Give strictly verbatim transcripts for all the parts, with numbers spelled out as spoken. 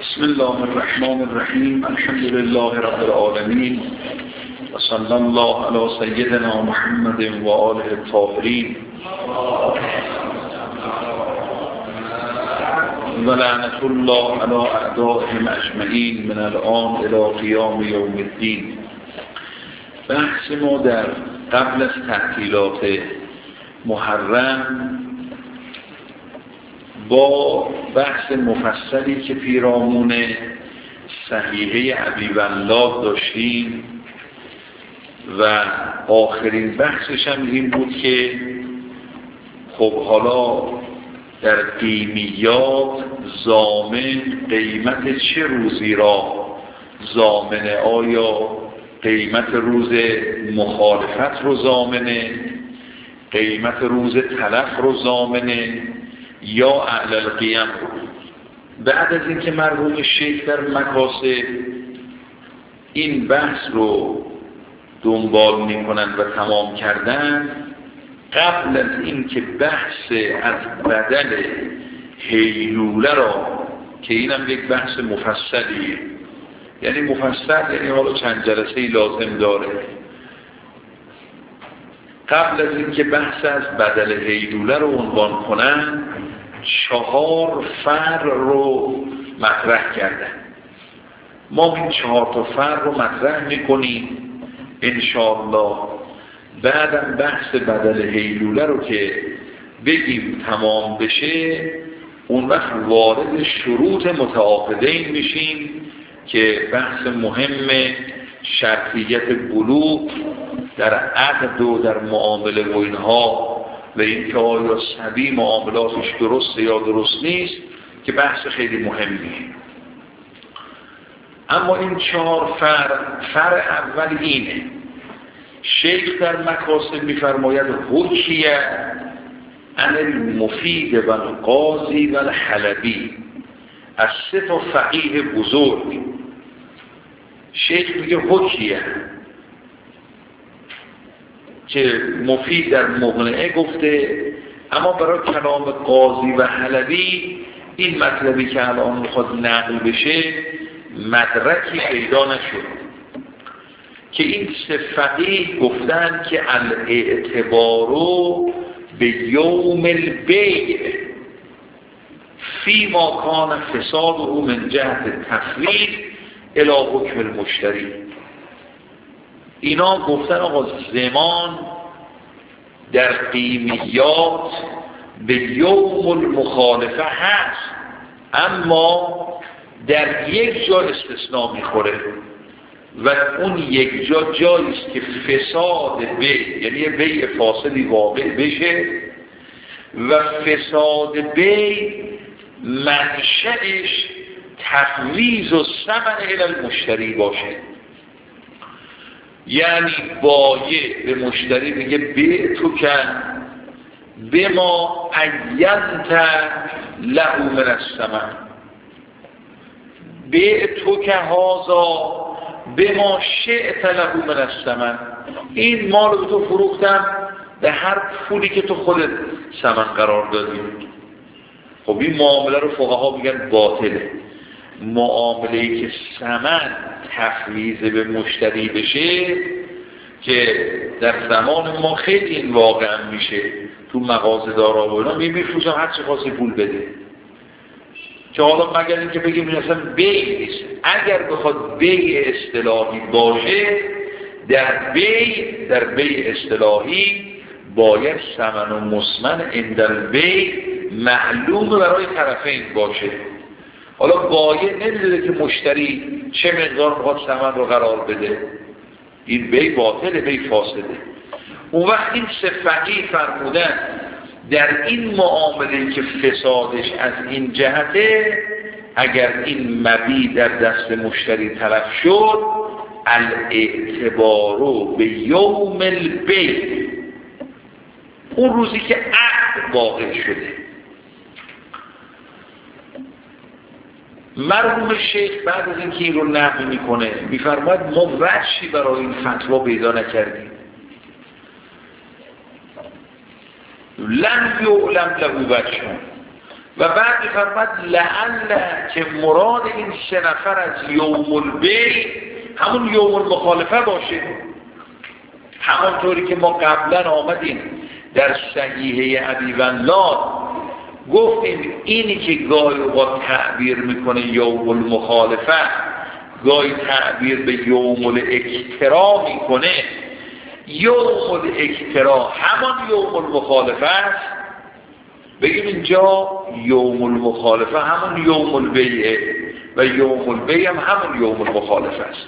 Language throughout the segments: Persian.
بسم الله الرحمن الرحیم. الحمد لله رب العالمین و صلی الله علی سیدنا محمد و آله الطاهرین و لعنت الله علی اعدائهم اجمعین من الان الی قیام یوم الدین. بحث ما در قبل از تعطیلات محرم با بحث مفصلی که پیرامون صحیحه ابی ولاد داشتیم و آخرین بحثش هم این بود که خب حالا در قیمیات ضامن قیمت چه روزی را ضامنه؟ آیا قیمت روز مخالفت رو ضامنه، قیمت روز تلف رو ضامنه، یا اعلی القیم رو؟ بعد از اینکه مرحوم شیخ در مکاسب این بحث رو دنبال میکنن و تمام کردن، قبل از اینکه بحث از بدل هیلوله را که اینم یک بحث مفصلیه، یعنی مفصل یعنی حالا چند جلسه‌ای لازم داره، قبل از اینکه بحث از بدل هیلوله رو عنوان کنن چهار فرع رو مطرح کردن. ما این چهار تا فرع رو مطرح میکنیم انشاءالله. بعدم بحث بدل هیلوله رو که بگیم تمام بشه، اون وقت وارد شروط متعاقدین میشیم که بحث مهم شرطیت بلوغ در عقد و در معامله و اینها و اینکه آیا صبی معاملاتش درسته یا درست نیست، که بحث خیلی مهمیه. اما این چهار فرع، فرع اول اینه: شیخ در مکاسب میفرماید حکیه عن المفید و القاضی و الحلبی، از سه تا فقیه بزرگ. شیخ میگه حکیه که مفید در مقنعه گفته، اما برای کلام قاضی و حلبی این مطلبی که الان میخواد نقل بشه مدرکی پیدا نشد که این سه فقیه گفتن که الاعتبارو به یوم البیع فی ما کان فساد او من جهت تفویض الی حکم المشتری. اینا گفتن آقا زمان در قیمیات به یوم المخالفه هست، اما در یک جا استثناء میخوره و اون یک جا جایی است که فساد بیع، یعنی بیع فاسدی واقع بشه و فساد بیع منشأش تفویض و ثمن الی المشتری باشه. یعنی بایع به مشتری میگه بیع تو کن به ما عینت له من الثمن، بیع تو که هازا به ما شئت له من الثمن، این مال رو تو فروختم به هر پولی که تو خودت ثمن قرار دادی. خب این معامله رو فقها میگن باطله. معامله‌ای که ثمن تفویض به مشتری بشه، که در زمان ما خیلی این واقعا میشه، تو مغازه دارا و اینا میفروشن هر چه خاصی پول بده، که حالا مگر اینکه بگیم این اصلا بیع نیست. اگر بخواد بیع اصطلاحی باشه، در بیع در بیع اصطلاحی باید ثمن و مسمن عند البیع معلوم برای طرفین باشه. حالا بایع نمیدونه که مشتری چه مقدار میخواد ثمن رو قرار بده، این بیع باطله، بیع فاسده. اون وقت این سه فقیه فرمودن در این معامله که فسادش از این جهته، اگر این مبیع در دست مشتری تلف شد، الاعتبارو به یوم البیع، اون روزی که عقد واقع شده. مرحوم شیخ بعد از اینکه این رو نقل میکنه میفرماید ما وجهی برای این فتوا پیدا نکردیم. لم یعلم له وجه، و بعد میفرماد لعل که مراد این سه نفر از یوم البیع همون یوم المخالفه باشه، همونطوری که ما قبلا آمدیم در صحیحه ابی ولاد گفتیم اینی که گاهی اوقات تعبیر میکنه یوم المخالفه، گاهی تعبیر به یوم الاکترا میکنه. یوم الاکترا همان یوم المخالفه است، بگیم اینجا یوم المخالفه همون یوم البیعه و یوم البیع هم همون یوم المخالفه است.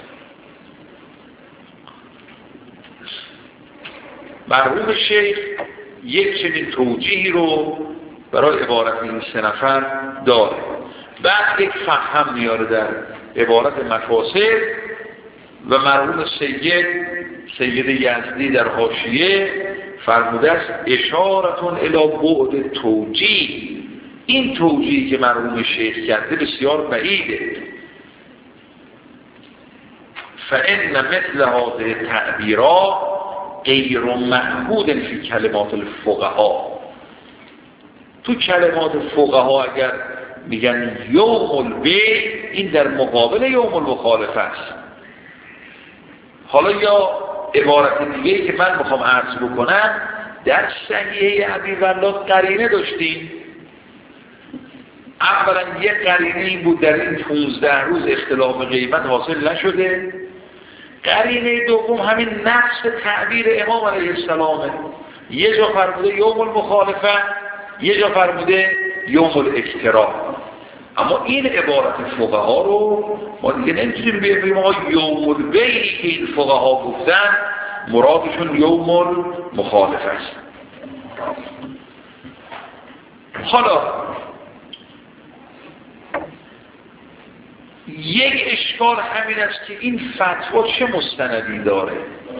مرحوم شیخ یک چنین توجیهی رو برای عبارت این سه نفر داره. بعد یک فهم میاره در عبارت مفاسد و مرحوم سید سید یزدی در حاشیه فرموده است اشارتون الی بعد توجیه. این توجیهی که مرحوم شیخ کرده بسیار بعیده. فان مثل هذه تعبیرات غیر معهود فی کلمات الفقها. تو کلمات فقها اگر میگن یوم البیع این در مقابل یوم المخالفه است. حالا یا عبارت دیگه که من میخوام عرض بکنم، در صحیحه ابی ولاد قرینه داشتیم. اولا یک قرینه این بود در این پونزده روز اختلاف قیمت حاصل نشده. قرینه دوم همین نفس تعبیر امام علیه السلامه. یه جا فرموده یوم المخالفه، یه جا فرموده یوم الاکترا. اما این عبارت فقها رو ما دیگه نمیتونیم بگیم آقا یوم البیعی که این فقها گفتن مرادشون یوم المخالفه است. حالا یک اشکال همین است که این فتوا چه مستندی داره.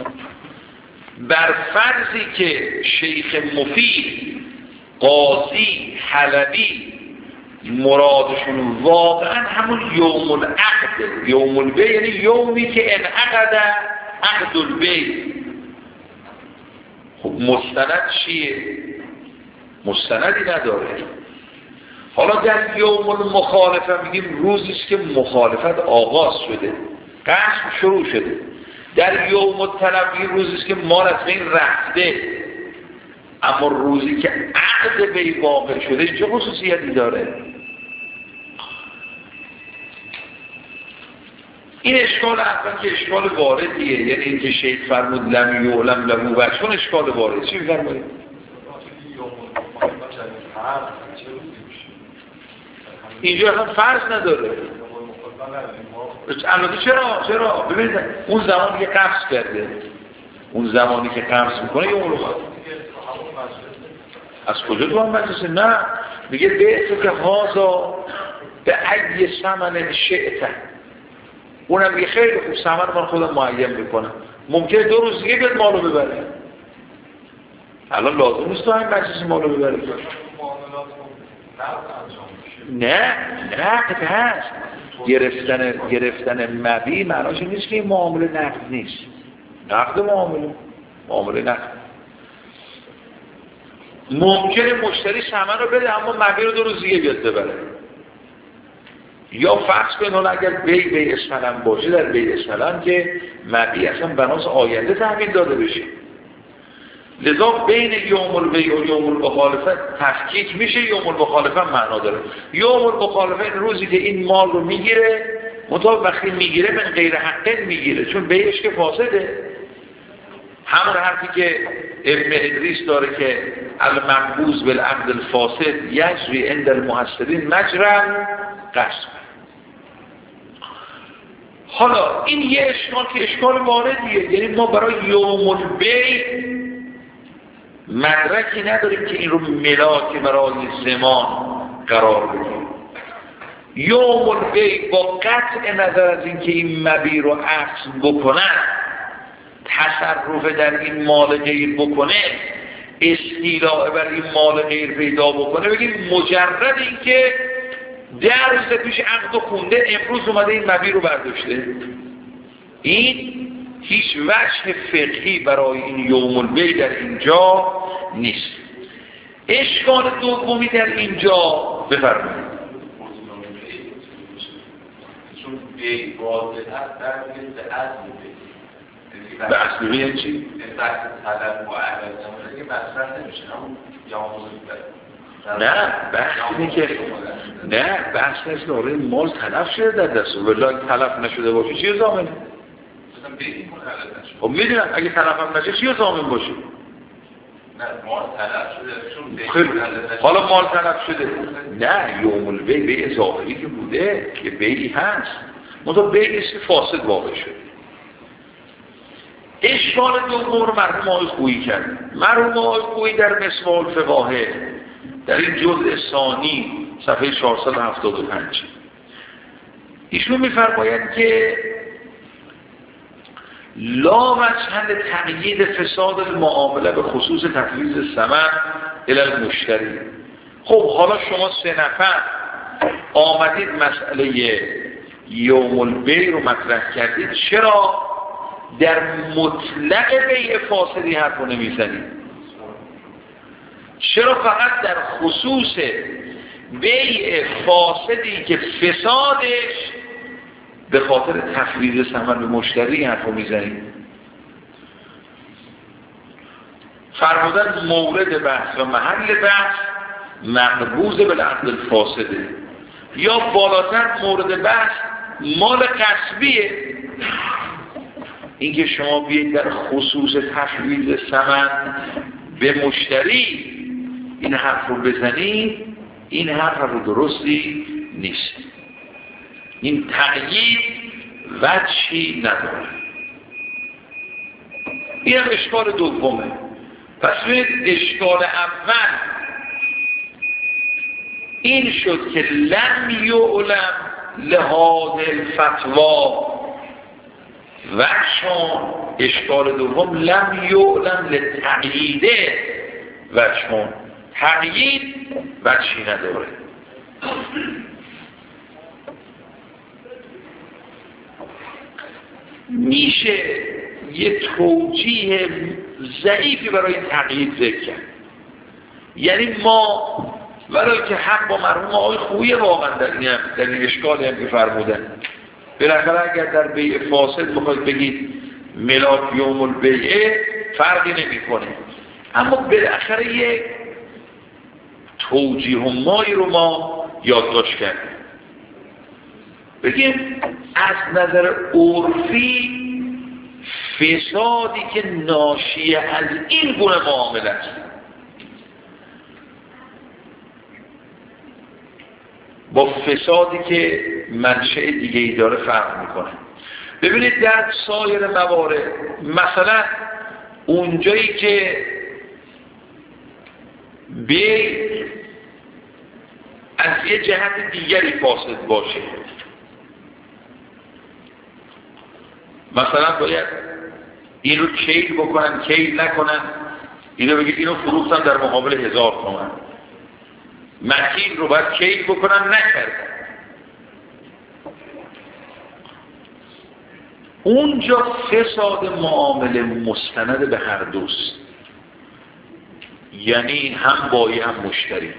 بر فرضی که شیخ مفید، قاضی، حلبی مرادشون واقعا همون یوم العقد، یوم البیع یعنی یومی که انعقد عقد البیع. خب مستند چیه؟ مستندی نداره. حالا در یوم المخالفه میگیم روزیست که مخالفت آغاز شده، قسم شروع شده. در یوم التلوی روزیست که مال از بین رفته. اما روزی که عقد بی واقع شده چه خصوصیتی داره؟ این اشکال اصلا که اشکال واردیه، یعنی این که شیخ فرمود لم یعلم له و چون اشکال وارد چی می‌فرمایید؟ اینجا اصلا فرض نداره. البته چرا؟ چرا؟ ببینید اون زمانی که قبض کرده، اون زمانی که قبض میکنه یه اون رو از کجا تو هم مجلسه؟ نه میگه به تو که هازا به ای سمن شعته. اونم میگه خیلی خوب سمن من خودم معین میکنم، ممکنه دو روز دیگه بیاد مالو ببره. الان لازم نیست تو همین مجلس مالو ببره. نه نقد هست. گرفتن گرفتن مبی معناش نیست که این معامله نقد نیست. نقد معامله معامله نقد. ممکنه مشتری ثمن رو بده اما مبی رو دو روز دیگه بیاد ببره. یا فرض کنون اگر بی بی اسملن باشه، در بی اسملن که مبی اصلا بناس آینده تحویل داده بشه. لذا بین یوم البیع و یوم المخالفه تفکیک میشه. یوم المخالفه معنا داره. یوم المخالفه این روزی که این مال رو میگیره، منتها وقتی میگیره من غیر حقه میگیره، چون بیعش که فاسده. همون حرفی که ابن ادریس داره که المنبوذ بالعقد الفاسد یجری عند المحسدین مجری القسم. حالا این یه اشکال که اشکال واردیه، یعنی ما برای یوم البیع مدرکی نداریم که این رو ملاک برای زمان قرار بدیم. یوم البیع با قطع نظر از این که این مبیع رو عکس بکنن، تصرف در این مال غیر بکنه، استیلاء بر این مال غیر پیدا بکنه، بگیم مجرد این که در روز پیش عقد خونده امروز اومده این مبیع رو برداشته، این هیچ وجه فقهی برای این یوم البیع در اینجا نیست. اشکال دومی در اینجا بفرمایید. چون بی واضح هست در میگه به اصل بی به اصل بی یعنی چی؟ بحث طلب و عوض نمونه که مصرف نمیشه همون یا نه بحث اینه که نه بحث نیست که آره مال تلف شده در دستور ولی تلف نشده باشه چیه زامنه؟ خب میدونم اگه تلف هم نشه چیه زامن باشه؟ نه مال تلف شده خیلی حالا مال تلف شده نه یوم البیع بیع ظاهری که بوده که بیعی هست منطقه بیعی است که فاسد واقع شده. اشکال دوم رو مرحوم آقای خویی کرد. مرحوم آقای خویی در مسوال فقاهه در این جزء ثانی صفحه چهارصد و هفتاد و پنج ایشون می‌فرمایند که لا وجه تقیید فساد المعامله به خصوص تفویض ثمن الی المشتری. خب حالا شما سه نفر آمدید مسئله یوم البیع رو مطرح کردید، چرا در مطلق بیع فاسدی حرف رو نمیزنید؟ چرا فقط در خصوص بیع فاسدی که فسادش به خاطر تفویض ثمن به مشتری حرف رو میزنید؟ فرمودن مورد بحث و محل بحث مقبوض بالعقد الفاسده، یا بالاتر مورد بحث مال قصبیه. اینکه شما بیایید در خصوص تفویض ثمن به مشتری این حرف رو بزنید، این حرف رو درستی نیست. این تقیید وجهی نداره. این هم اشکال دومه. پس ببینید اشکال اول این شد که لم یعلم لهذه الفتوا و چون اشکال دوم لم یعلم لتقییده و چون تقیید وجهی نداره. میشه یه توجیه ضعیفی برای این تقیید ذکر کرد. یعنی ما برای که حق با مرحوم آقای خویی واقعا در این, در این اشکالی هم که فرمودن، بالاخره اگر در بیع فاسد بخواید بگید ملاک یوم البیع فرقی نمی کنه، اما بالاخره یک توجیه و مایی رو ما یادداشت کردیم. بگیم از نظر عرفی فسادی که ناشی از این گونه معامله است با فسادی که منشأ دیگه ای داره فرق میکنه. ببینید در سایر موارد مثلا اونجایی که بیع از یه جهت دیگری فاسد باشه، مثلا باید اینو کیل بکنن کیل نکنن، اینو بگید اینو فروختن در مقابل هزار تومان، مکیل رو باید کیل بکنن نکردن. اونجا فساد معامله مستند به هر دوست، یعنی هم بایی هم مشتری.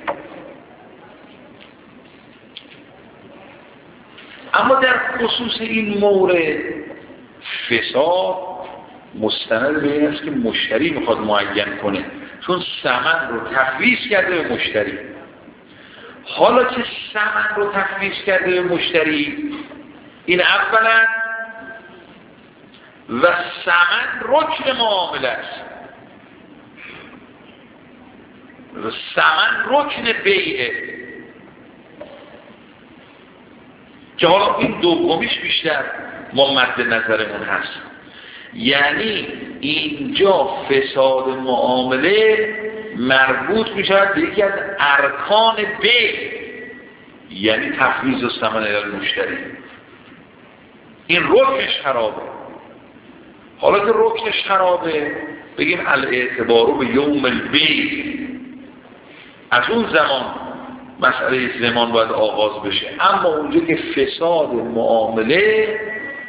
اما در خصوص این مورد فساد مستند به این است که مشتری میخواد معین کنه، چون ثمن رو تفویض کرده به مشتری. حالا که ثمن رو تفویض کرده به مشتری، این اولا و ثمن رکن معامله است و ثمن رکن بیعه، که حالا این دومیش بیشتر ما مد نظرمون هست. یعنی اینجا فساد معامله مربوط میشود به یکی از ارکان بیع، یعنی تفویض ثمن الی مشتری. این رکنش خرابه. حالا که رکنش خرابه بگیم الاعتبارو به یوم البیع، از اون زمان مسئله زمان باید آغاز بشه. اما اونجا که فساد معامله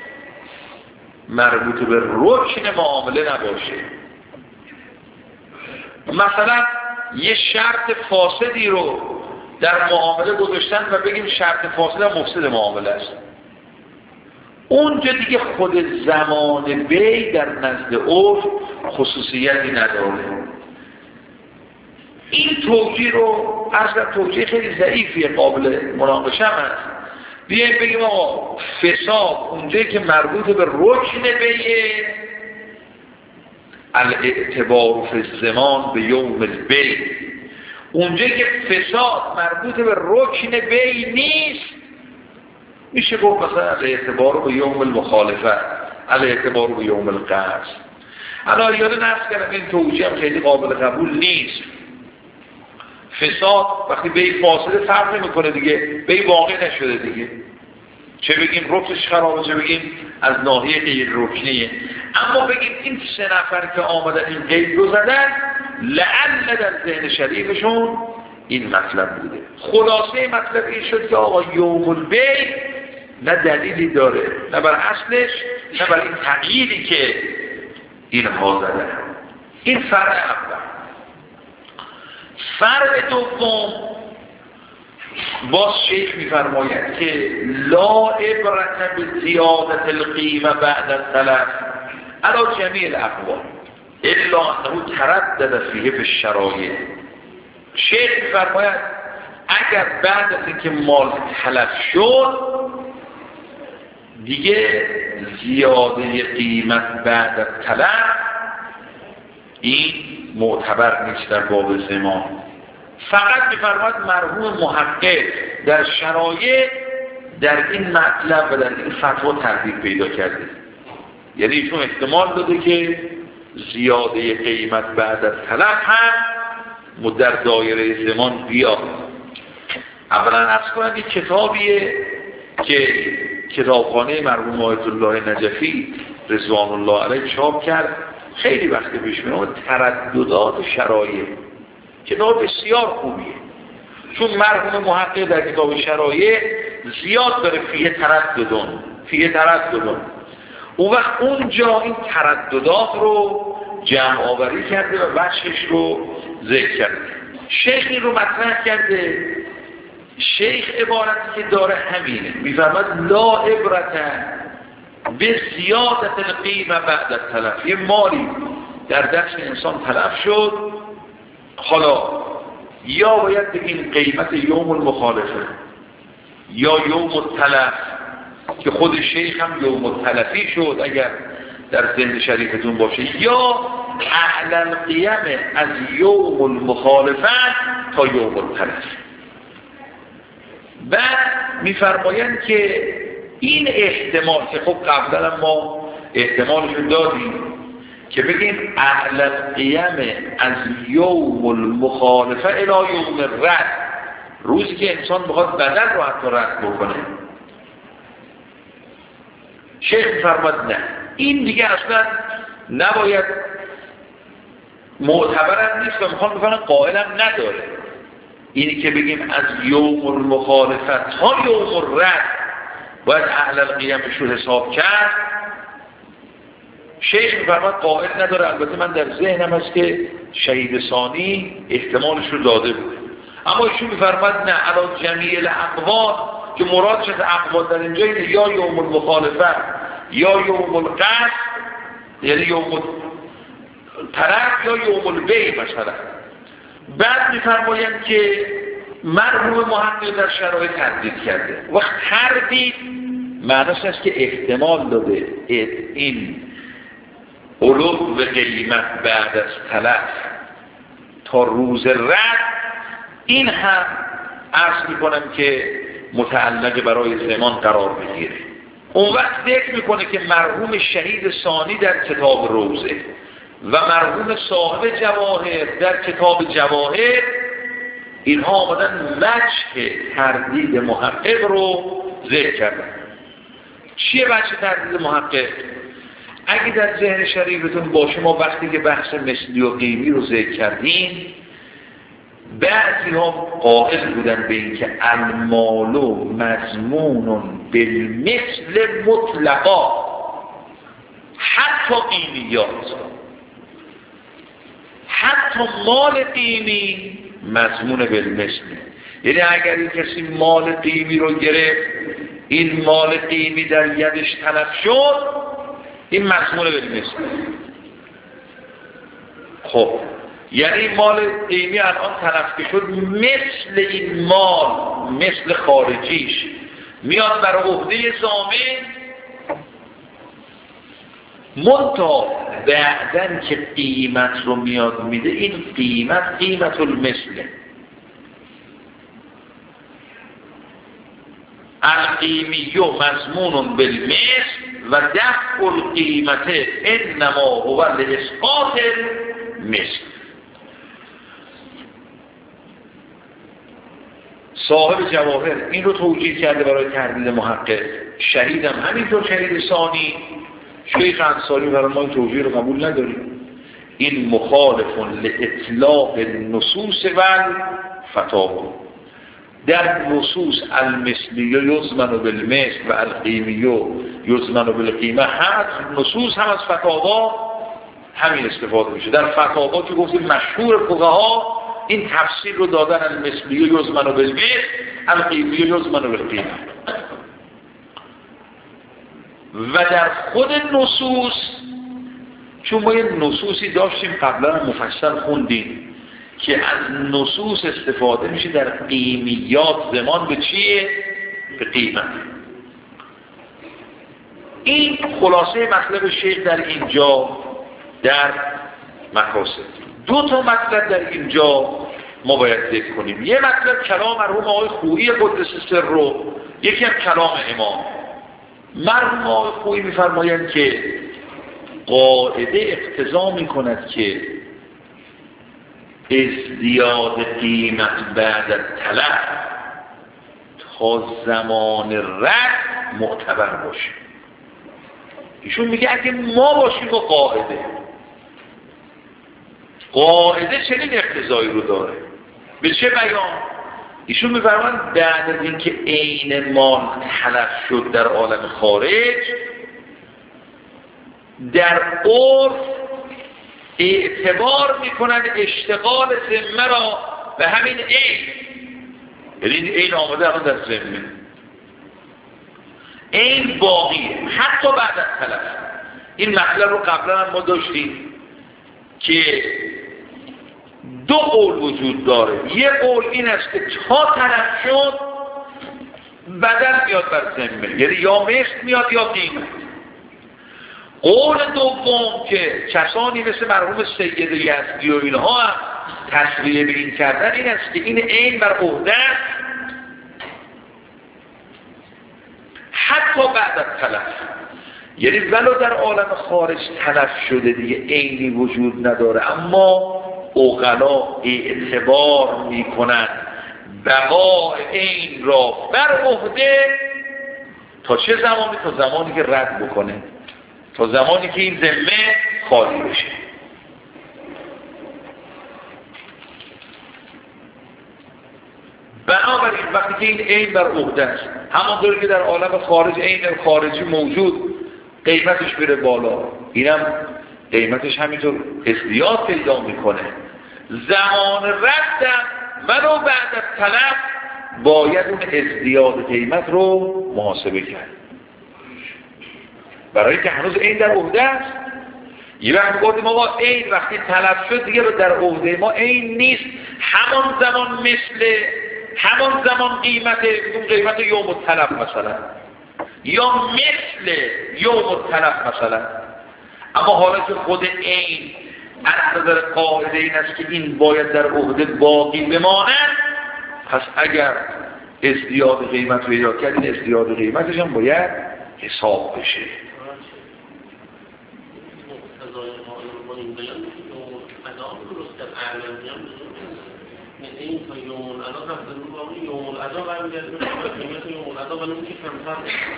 مربوط به رکن معامله نباشه، مثلا یه شرط فاسدی رو در معامله گذاشتن و بگیم شرط فاصله مفسد معامله است. اونجا دیگه خود زمان بی در نزد عرف خصوصیتی نداره. این توجیه رو اصلا توجیه خیلی ضعیفیه، قابل مناقشه هست. بیایم بگیم آقا فساد اونجایی که مربوط به رکن بیه، الاعتبار فی الزمان به یوم البی، اونجایی که فساد مربوط به رکن بی نیست، میشه گفت مثلا الاعتبار به یوم المخالفه، الاعتبار به یوم القصد. الان یاد نفس کردم این توجیه هم خیلی قابل قبول نیست. فساد وقتی بی فاصله فرق نمیکنه دیگه، بی واقع نشده دیگه، چه بگیم رکنش خرابه چه بگیم از ناحیه غیر رکنیه. اما بگیم این سه نفر که آمدن این قید رو زدن، لعل در ذهن شریفشون این مطلب بوده. خلاصه مطلب این شد که آقا یوم البی نه دلیلی داره، نه بر اصلش نه بر این تقییدی که اینها زدن. این فرع اول. فرع دوم باز شیخ میفرماید که لا عبرت به زیادت القیمه بعد التلف علی جمیع الاقوال الا انه تردد فیه فی الشرایع. شیخ میفرماید اگر بعد از اینکه مال تلف شد دیگه زیاده قیمت بعد از تلف این معتبر نیست در باب زمان. فقط میفرماید مرحوم محقق در شرایع در این مطلب و در این فتوا تردید پیدا کرده، یعنی ایشون احتمال داده که زیاده قیمت بعد از تلف هم در دایره زمان بیاد. اولا عرض کنم یک کتابیه که کتابخانه مرحوم آیت الله نجفی رضوان الله علیه چاپ کرد، خیلی وقت پیش میاد، ترددات شرایع. کتاب بسیار خوبیه چون مرحوم محقق در کتاب شرایع زیاد داره فیه ترددون فیه ترددون اون وقت اونجا این ترددات رو جمع آوری کرده و وجهش رو ذکر کرده. شیخ این رو مطرح کرده. شیخ عبارتی که داره همینه، میفرماید لا عبرت به زیادت القیمه بعد التلف. یه مالی در دست انسان تلف شد، حالا یا باید بگیم قیمت یوم المخالفه یا یوم التلف که خود شیخ هم یوم التلفی شد اگر در ذهن شریفتون باشه، یا اهل القیم از یوم المخالفه تا یوم التلف. بعد میفرمایند که این احتمال که خب قبلا ما احتمالشو دادیم که بگیم اهل القیم از یوم المخالفه الی یوم الرد، روزی که انسان بخواد بدن رو حتی رد بکنه. شیخ فرماد نه، این دیگه اصلا نباید، معتبرم نیست و میخوام بکنم قائلم نداره. اینی که بگیم از یوم المخالفه تا یوم الرد باید اهل القیمش رو حساب کرد، شیخ میفرماد قائل نداره. البته من در ذهنم هست که شهید ثانی احتمالش رو داده بود، اما ایشون میفرماد نه، علی جمیع الاقوال که مرادش از اقوال در اینجا اینه یا یوم المخالفه یا یوم القصد، یعنی یوم الطرف یا یوم البی مثلا. بعد میفرمایند که مرحوم محقق در شرایط تردید کرده. وقت تردید معنیش است که احتمال داده این علو و قیمت بعد از تلف تا روز رد، این هم عرض میکنم که متعلق برای زمان قرار بگیره. اون وقت ذکر میکنه که مرحوم شهید ثانی در کتاب روزه و مرحوم صاحب جواهر در کتاب جواهر اینها آمدن وجه تردید محقق رو ذکر کردن. چیه وجه تردید محقق؟ اگه در ذهن شریفتون باشه، ما وقتی که بحث مثلی و قیمی رو ذکر کردیم، بعضی ها قائل بودن به این که المال مضمون بالمثل مطلقا، حتی قیمیات، حتی مال قیمی مضمون بالمثل، یعنی اگر این کسی مال قیمی رو گرفت، این مال قیمی در یدش تلف شد، این مضمون بالمثل. خب یعنی مال قیمی الان تلف شد، مثل این مال، مثل خارجیش میاد بر عهده ضامن، منتها بعدن که قیمت رو میاد میده، این قیمت قیمت المثله. القیمی مضمون بالمثل و دفع القیمت انما هو لاسقاط المثل. صاحب جواهر این رو توجیه کرده برای تردید محقق. شهید هم همینطور، شهید ثانی. شیخ انصاری برای ما این توجیه رو قبول نداریم. این مخالف لاطلاق النصوص و الفتاوی. در نصوص المثلی یضمن بالمثل و القیمی یضمن بالقیمه هست، نصوص هم از فتاوا همین استفاده میشه. در فتاوا که گفتیم مشهور فقها این تفسیر رو دادن، المثلی یضمن بالمثل القیمی یضمن بالقیمه. و در خود نصوص، چون ما یه نصوصی داشتیم قبلا مفصل خوندیم که از نصوص استفاده میشه در قیمیات زمان به چیه؟ به قیمت. این خلاصه مطلب شیخ در اینجا در مقاصد. دو تا مطلب در اینجا ما باید ذکر کنیم. یه مطلب کلام مرحوم آقای خویی قدس سر رو، یکی هم کلام امام. مرحوم آقای خویی میفرمایند که قاعده اقتضا میکند که ازدیاد قیمت بعد از طلب تا زمان رد معتبر باشه. ایشون میگه اگه ما باشیم با قاعده قاعده چنین اقتضایی رو داره. به چه بیان؟ ایشون میفرمایند بعد از اینکه عین مال تلف شد در عالم خارج، در عرف اعتبار میکنن اشتغال ذمه را به همین عین. یعنی این عین آمده الان در ذمه، عین باقیه حتی بعد از تلف. این مطلب رو قبلا ما داشتیم که دو قول وجود داره. یه قول این است که تا تلف شد بدل میاد بر ذمه، یعنی یا مثل میاد یا قیمت. قول دوم که کسانی مثل مرحوم سید یزدی و اینها هم تصریح به این کردن این است که این عین بر عهده حتی بعد از تلف، یعنی ولو در عالم خارج تلف شده دیگه عینی وجود نداره، اما عقلا اعتبار میکنن بقاء عین را بر عهده تا چه زمانی؟ تا زمانی که رد بکنه، تا زمانی که این ذمه خالی بشه. بنابراین وقتی که این عین بر عهده است، همانطور که در عالم خارج عین خارجی موجود قیمتش بره بالا، اینم قیمتش همینطور ازدیاد پیدا میکنه. زمان ردم ولو بعد از طلب باید اون ازدیاد قیمت رو محاسبه کرد، برای که هنوز عین در عهده است. یه وقت گفتیم آقا عین وقتی تلف شد دیگه رو در عهده ما عین نیست، همان زمان مثل همان زمان قیمت اون قیمت یوم الطلب مثلا، یا مثل یوم الطلب مثلا. اما حالا که خود عین از نظر قاعده این است که این باید در عهده باقی بماند، پس اگر ازدیاد قیمت پیدا کرد این ازدیاد قیمتش هم باید حساب بشه. این تا یوم العدا رفته رو باقی یوم العدا برمیگرده به قیمت یوم العدا، ولی اون که کمتر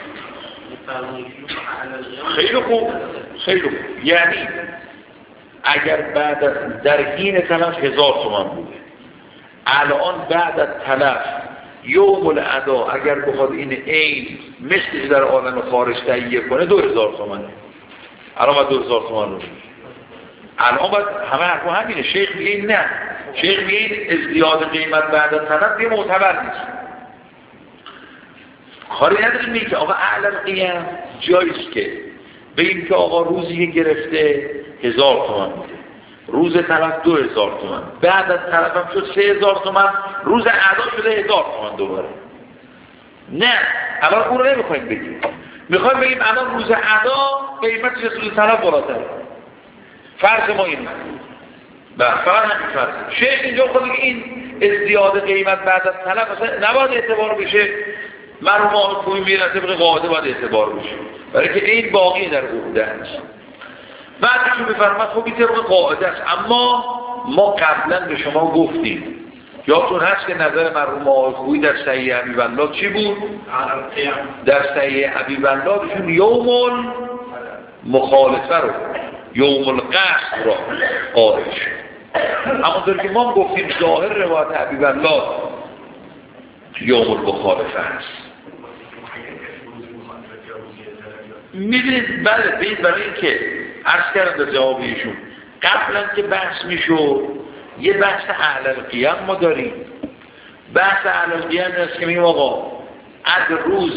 خیلی خوب خیلی خوب. یعنی اگر بعد از در این تلف هزار تومان بوده، الان بعد از تلف یوم العدا اگر بخواد این عین مثل در عالم خارج تهیه کنه دو هزار تومانه، الان باید دو هزار تومان رو الان باید همه حرفو همینه. شیخ میگه این نه، شیخ میگه این ازدیاد قیمت بعد از طلب یه معتبر نیست. کاری نداریم میگه که آقا اعلی القیم جاییست که بگیم که آقا روزی که گرفته هزار تومن بوده، روز طلب دو هزار تومن، بعد از طلب هم شد سه هزار تومن، روز ادا شده هزار تومن دوباره. نه، الان اون رو نمیخوایم بگیم، میخوایم بگیم الان روز ادا قیمتش از روز طلب بالاتره. فرض ما این بله فقط همین فرض. شیخ اینجا خود این ازدیاد قیمت بعد از طلب مثلا نباید اعتبار بشه، مرحوم آقای خویی میگن طبق قاعده باید اعتبار بشه، برای که این باقی در عهده است. بعدشون بفرماد خب این طبق قاعده است، اما ما قبلا به شما گفتیم، یادتون هست که نظر مرحوم آقای خویی در صحیح ابی والله چی بود؟ در صحیح ابی والله بهشون یوم مخالفه رو، یوم القصد را قائل شد. اما در که ما گفتیم ظاهر روایت ابی والله یوم المخالفه است. میدونید بله بید برای این که عرض کردم در جواب ایشون قبلا که بحث میشد یه بحث اعلی القیم ما داریم. بحث اعلی القیم است که میگیم آقا از روز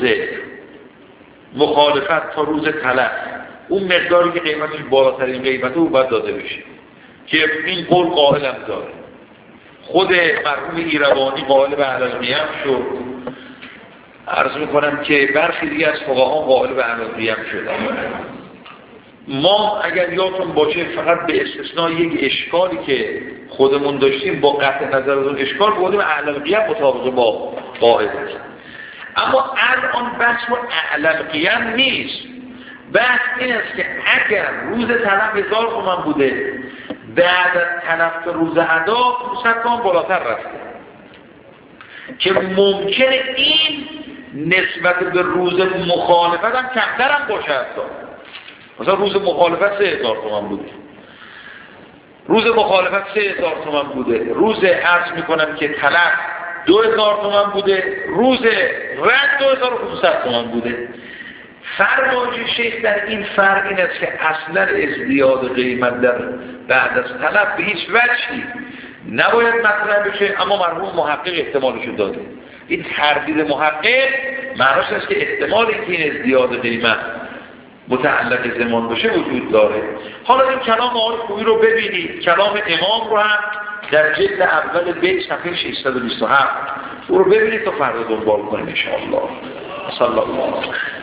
مخالفت تا روز طلب اون مقداری که قیمتش بالاترین قیمته او باید داده بشه که این قول قائلم داره. خود مرحوم ایروانی قائل به اعلی القیم شد. عرض میکنم که برخی دیگه از فقها قائل به اعلی القیم شدن. ما اگر یادتون باشه فقط به استثناء یک اشکالی که خودمون داشتیم با قطع نظر از اون اشکال بودیم اعلی القیم مطابق با قاعده است. اما الان بحث ما اعلی القیم نیست. بحث این است که اگر روز طلب هزار تومان بوده بعد از طلب تا روز ادا پانصد تومان بالاتر رفته که ممکنه این نسبت به روز مخالفت هم کمتر هم باشه. حتی مثلا روز مخالفت سه هزار تومان بوده، روز مخالفت سه هزار تومان بوده، روز عرض میکنم که طلب دو هزار تومان بوده، روز رد دو هزار و پانصد تومان بوده. فرمایش شیخ در این فرق این است که اصلا ازدیاد قیمت در بعد از طلب به هیچ وجهی نباید مطرح بشه، اما مرحوم محقق احتمالش داده. این تردید محقق معناش است که احتمال اینکه این ازدیاد قیمت متعلق زمان باشه وجود داره. حالا این کلام آقای خویی رو ببینید، کلام امام رو هم در جلد اول بیت صفحه ششصد و بیست و هفت او رو ببینید تا فردا دنبال کنید ان شاء الله. صلی الله علیه و